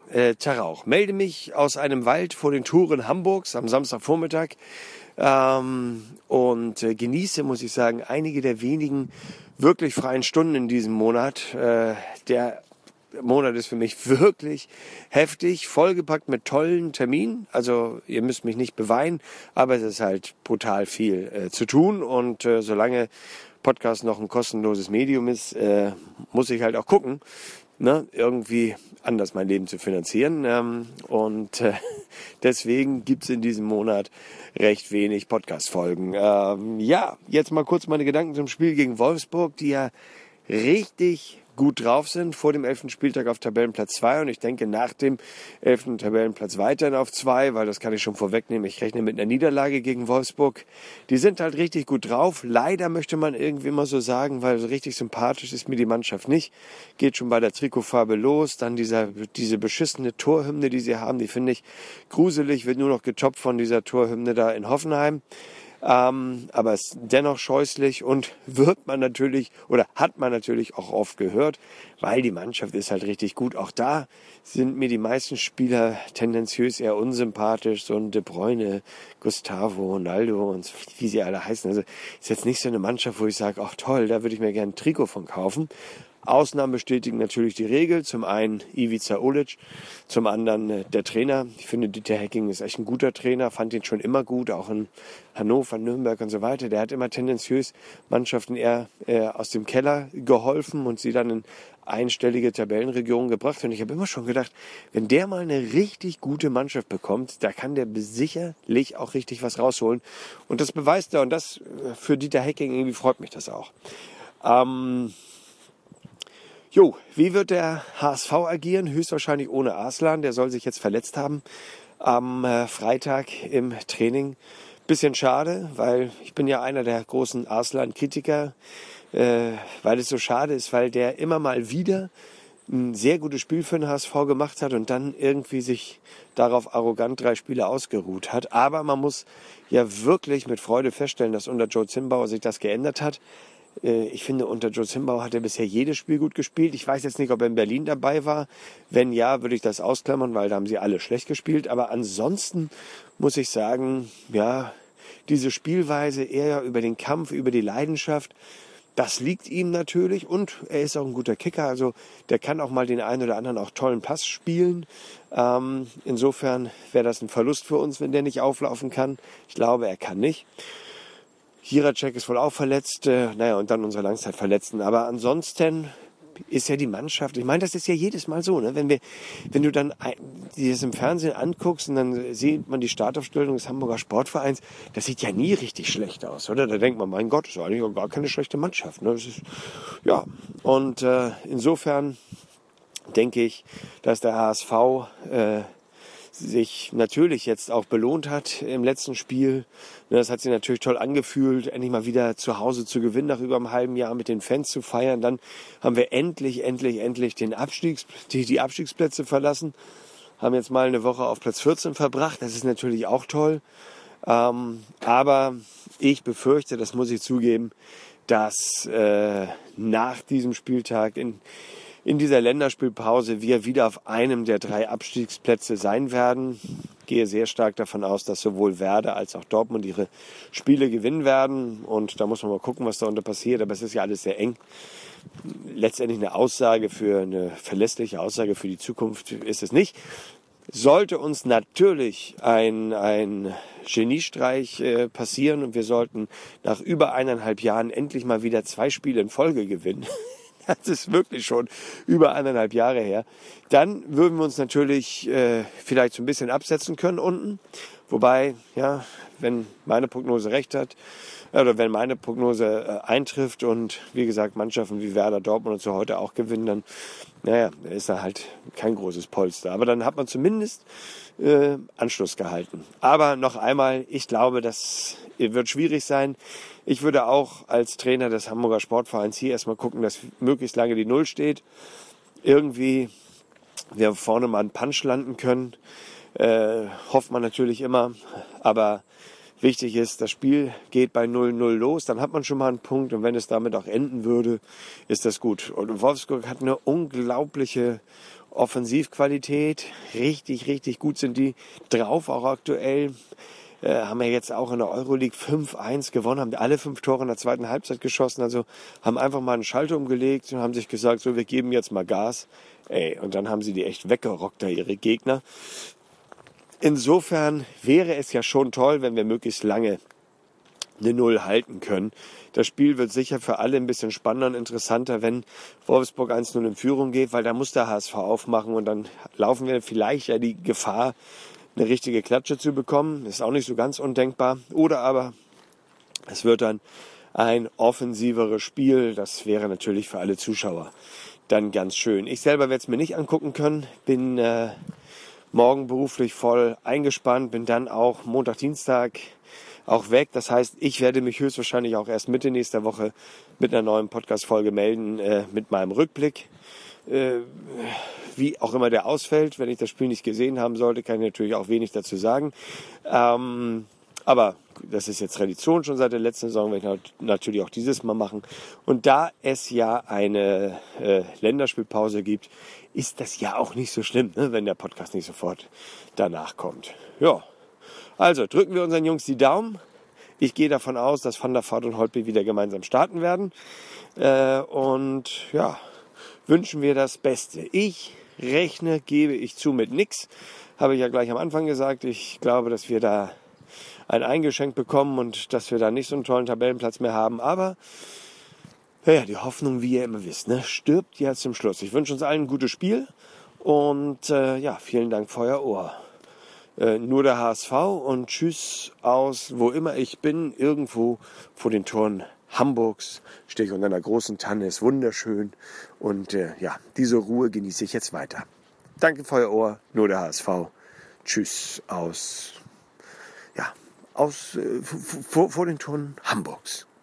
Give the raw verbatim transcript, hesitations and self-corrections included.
äh, Tarauch. Melde mich aus einem Wald vor den Toren Hamburgs am Samstagvormittag ähm, und äh, genieße, muss ich sagen, einige der wenigen wirklich freien Stunden in diesem Monat. Äh, der Monat ist für mich wirklich heftig, vollgepackt mit tollen Terminen. Also ihr müsst mich nicht beweinen, aber es ist halt brutal viel äh, zu tun. Und äh, solange Podcast noch ein kostenloses Medium ist, äh, muss ich halt auch gucken, ne, irgendwie anders mein Leben zu finanzieren. Ähm, und äh, deswegen gibt's in diesem Monat recht wenig Podcast-Folgen. Ähm, ja, jetzt mal kurz meine Gedanken zum Spiel gegen Wolfsburg, die ja richtig gut drauf sind, vor dem elften Spieltag auf Tabellenplatz zwei und ich denke nach dem elften Tabellenplatz weiterhin auf zwei, weil das kann ich schon vorwegnehmen, ich rechne mit einer Niederlage gegen Wolfsburg. Die sind halt richtig gut drauf, leider möchte man irgendwie immer so sagen, weil so richtig sympathisch ist mir die Mannschaft nicht. Geht schon bei der Trikotfarbe los, dann dieser, diese beschissene Torhymne, die sie haben, die finde ich gruselig, wird nur noch getoppt von dieser Torhymne da in Hoffenheim. Ähm, aber es ist dennoch scheußlich und wird man natürlich oder hat man natürlich auch oft gehört, weil die Mannschaft ist halt richtig gut. Auch da sind mir die meisten Spieler tendenziös eher unsympathisch, so ein De Bruyne, Gustavo, Ronaldo und wie sie alle heißen. Also ist jetzt nicht so eine Mannschaft, wo ich sage, ach toll, da würde ich mir gerne ein Trikot von kaufen. Ausnahmen bestätigen natürlich die Regel. Zum einen Ivica Olic, zum anderen äh, der Trainer. Ich finde, Dieter Hecking ist echt ein guter Trainer, fand ihn schon immer gut, auch in Hannover, Nürnberg und so weiter. Der hat immer tendenziös Mannschaften eher äh, aus dem Keller geholfen und sie dann in einstellige Tabellenregionen gebracht. Und ich habe immer schon gedacht, wenn der mal eine richtig gute Mannschaft bekommt, da kann der sicherlich auch richtig was rausholen. Und das beweist er. Und das äh, für Dieter Hecking irgendwie freut mich das auch. Ähm... Jo, wie wird der H S V agieren? Höchstwahrscheinlich ohne Arslan. Der soll sich jetzt verletzt haben am äh, Freitag im Training. Bisschen schade, weil ich bin ja einer der großen Arslan-Kritiker, äh, weil es so schade ist, weil der immer mal wieder ein sehr gutes Spiel für den H S V gemacht hat und dann irgendwie sich darauf arrogant drei Spiele ausgeruht hat. Aber man muss ja wirklich mit Freude feststellen, dass unter Joe Zimbauer sich das geändert hat. Ich finde, unter Joe Zimbauer hat er bisher jedes Spiel gut gespielt. Ich weiß jetzt nicht, ob er in Berlin dabei war. Wenn ja, würde ich das ausklammern, weil da haben sie alle schlecht gespielt. Aber ansonsten muss ich sagen, ja, diese Spielweise eher über den Kampf, über die Leidenschaft, das liegt ihm natürlich. Und er ist auch ein guter Kicker. Also der kann auch mal den einen oder anderen auch tollen Pass spielen. Ähm, insofern wäre das ein Verlust für uns, wenn der nicht auflaufen kann. Ich glaube, er kann nicht. Jiracek ist wohl auch verletzt, äh, naja, und dann unsere Langzeitverletzten. Aber ansonsten ist ja die Mannschaft, ich meine, das ist ja jedes Mal so, ne? Wenn wir, wenn du dann dir das im Fernsehen anguckst und dann sieht man die Startaufstellung des Hamburger Sportvereins, das sieht ja nie richtig schlecht aus, oder? Da denkt man, mein Gott, das ist eigentlich auch gar keine schlechte Mannschaft, ne? Das ist, ja, und äh, insofern denke ich, dass der H S V äh, sich natürlich jetzt auch belohnt hat im letzten Spiel. Das hat sich natürlich toll angefühlt, endlich mal wieder zu Hause zu gewinnen, nach über einem halben Jahr mit den Fans zu feiern. Dann haben wir endlich, endlich, endlich den Abstiegs, die, die Abstiegsplätze verlassen, haben jetzt mal eine Woche auf Platz vierzehn verbracht. Das ist natürlich auch toll. Ähm, aber ich befürchte, das muss ich zugeben, dass äh, nach diesem Spieltag in In dieser Länderspielpause wir wieder auf einem der drei Abstiegsplätze sein werden. Ich gehe sehr stark davon aus, dass sowohl Werder als auch Dortmund ihre Spiele gewinnen werden. Und da muss man mal gucken, was da unter passiert. Aber es ist ja alles sehr eng. Letztendlich eine Aussage für eine verlässliche Aussage für die Zukunft ist es nicht. Sollte uns natürlich ein, ein Geniestreich äh, passieren und wir sollten nach über eineinhalb Jahren endlich mal wieder zwei Spiele in Folge gewinnen, das ist wirklich schon über eineinhalb Jahre her, dann würden wir uns natürlich äh, vielleicht so ein bisschen absetzen können unten. Wobei, ja, wenn meine Prognose recht hat, oder wenn meine Prognose äh, eintrifft und wie gesagt Mannschaften wie Werder, Dortmund und so heute auch gewinnen, dann, naja, da ist da halt kein großes Polster. Aber dann hat man zumindest äh, Anschluss gehalten. Aber noch einmal, ich glaube, das wird schwierig sein. Ich würde auch als Trainer des Hamburger Sportvereins hier erstmal gucken, dass möglichst lange die Null steht. Irgendwie wir vorne mal einen Punch landen können. Äh, hofft man natürlich immer. Aber wichtig ist, das Spiel geht bei null null los. Dann hat man schon mal einen Punkt. Und wenn es damit auch enden würde, ist das gut. Und Wolfsburg hat eine unglaubliche Offensivqualität. Richtig, richtig gut sind die drauf, auch aktuell. Äh, haben ja jetzt auch in der Euroleague fünf eins gewonnen, haben alle fünf Tore in der zweiten Halbzeit geschossen. Also haben einfach mal einen Schalter umgelegt und haben sich gesagt, so, wir geben jetzt mal Gas. Ey, und dann haben sie die echt weggerockt, da ihre Gegner. Insofern wäre es ja schon toll, wenn wir möglichst lange eine Null halten können. Das Spiel wird sicher für alle ein bisschen spannender und interessanter, wenn Wolfsburg eins null in Führung geht, weil da muss der H S V aufmachen und dann laufen wir vielleicht ja die Gefahr, eine richtige Klatsche zu bekommen. Ist auch nicht so ganz undenkbar. Oder aber es wird dann ein offensiveres Spiel. Das wäre natürlich für alle Zuschauer dann ganz schön. Ich selber werde es mir nicht angucken können. Bin äh, morgen beruflich voll eingespannt. Bin dann auch Montag, Dienstag auch weg. Das heißt, ich werde mich höchstwahrscheinlich auch erst Mitte nächster Woche mit einer neuen Podcast-Folge melden, äh, mit meinem Rückblick. Äh, wie auch immer der ausfällt. Wenn ich das Spiel nicht gesehen haben sollte, kann ich natürlich auch wenig dazu sagen. Ähm, aber das ist jetzt Tradition schon seit der letzten Saison, werde ich natürlich auch dieses Mal machen. Und da es ja eine äh, Länderspielpause gibt, ist das ja auch nicht so schlimm, ne, wenn der Podcast nicht sofort danach kommt. Ja, also drücken wir unseren Jungs die Daumen. Ich gehe davon aus, dass Van der Vaart und Holtby wieder gemeinsam starten werden. Äh, und ja, wünschen wir das Beste. Ich rechne, gebe ich zu, mit nix. Habe ich ja gleich am Anfang gesagt. Ich glaube, dass wir da ein Eingeschenk bekommen und dass wir da nicht so einen tollen Tabellenplatz mehr haben. Aber ja, die Hoffnung, wie ihr immer wisst, ne, stirbt ja zum Schluss. Ich wünsche uns allen ein gutes Spiel und äh, ja, vielen Dank für euer Ohr. Äh, nur der H S V und tschüss aus, wo immer ich bin, irgendwo vor den Toren Hamburgs stehe ich unter einer großen Tanne, ist wunderschön und äh, ja, diese Ruhe genieße ich jetzt weiter. Danke für euer Ohr, nur der H S V. Tschüss aus, ja, aus, äh, vor, vor den Toren Hamburgs.